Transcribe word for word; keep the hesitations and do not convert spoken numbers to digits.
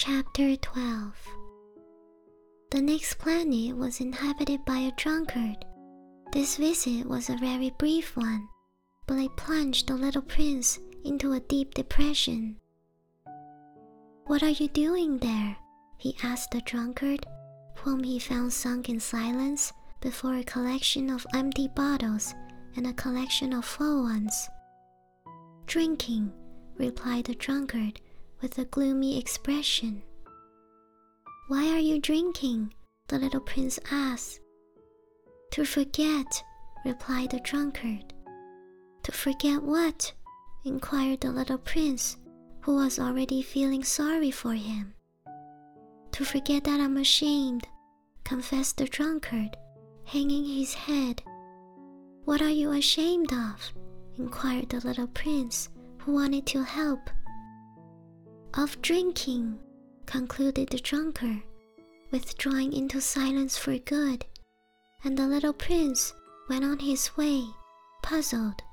Chapter twelve. The next planet was inhabited by a drunkard. This visit was a very brief one, but it plunged the little prince into a deep depression. "What are you doing there?" he asked the drunkard, whom he found sunk in silence before a collection of empty bottles and a collection of full ones. "Drinking," replied the drunkard with a gloomy expression. "Why are you drinking?" the little prince asked. "To forget," replied the drunkard. "To forget what?" inquired the little prince, who was already feeling sorry for him. "To forget that I'm ashamed," confessed the drunkard, hanging his head. "What are you ashamed of?" inquired the little prince, who wanted to help. "Of drinking," concluded the drunkard, withdrawing into silence for good, and the little prince went on his way, puzzled.